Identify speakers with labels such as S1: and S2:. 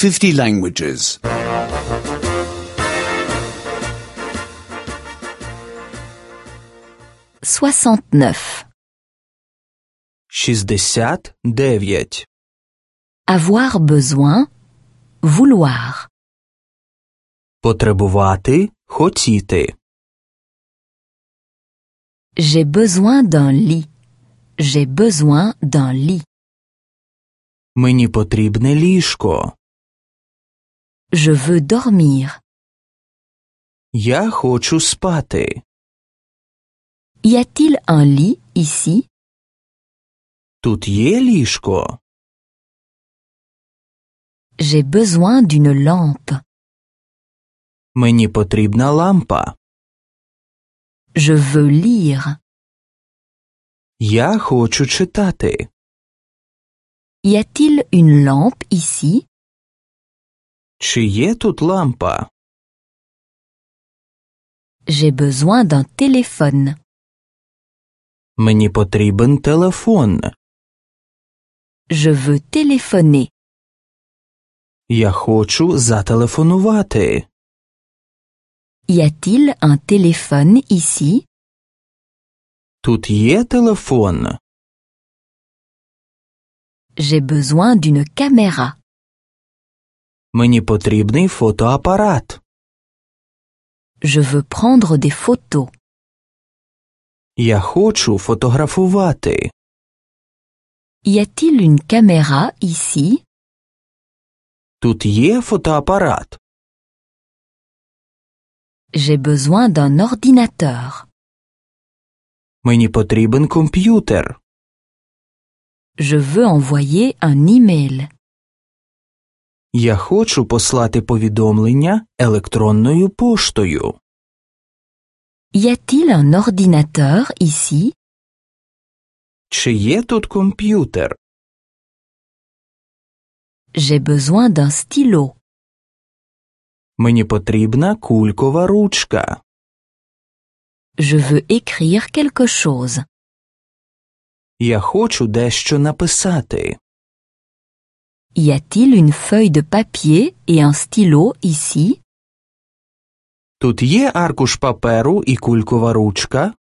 S1: 50 languages.
S2: 69.
S3: 69.
S2: Avoir besoin, vouloir.
S3: Потребувати, хотіти.
S2: J'ai besoin d'un lit. J'ai besoin d'un lit.
S3: Мені потрібне ліжко.
S2: Je veux dormir.
S3: Я хочу спати.
S2: Y a-t-il un lit ici?
S3: Тут є ліжко.
S2: J'ai besoin d'une lampe.
S3: Мені потрібна лампа.
S2: Je veux lire.
S3: Я хочу читати.
S2: Y a-t-il une lampe ici?
S3: Чи є тут лампа?
S2: J'ai besoin d'un téléphone.
S3: Мені потрібен телефон.
S2: Je veux téléphoner.
S3: Я хочу зателефонувати.
S2: Y a-t-il un téléphone ici?
S3: Тут є телефон.
S2: J'ai besoin d'une caméra.
S3: Мені потрібний фотоапарат.
S2: Je veux prendre des photos.
S3: Я хочу фотографувати.
S2: Y a-t-il une caméra ici?
S3: Тут є фотоапарат.
S2: J'ai besoin d'un ordinateur.
S3: Мені потрібен комп'ютер.
S2: Je veux envoyer un email.
S3: Я хочу послати повідомлення електронною поштою.
S2: Y a-t-il un ordinateur ici?
S3: Чи є тут комп'ютер?
S2: J'ai besoin d'un stylo.
S3: Мені потрібна кулькова ручка.
S2: Je veux écrire quelque chose.
S3: Я хочу дещо написати.
S2: Y a-t-il une feuille de papier et un stylo ici?
S3: Тут є аркуш паперу і кулькова ручка.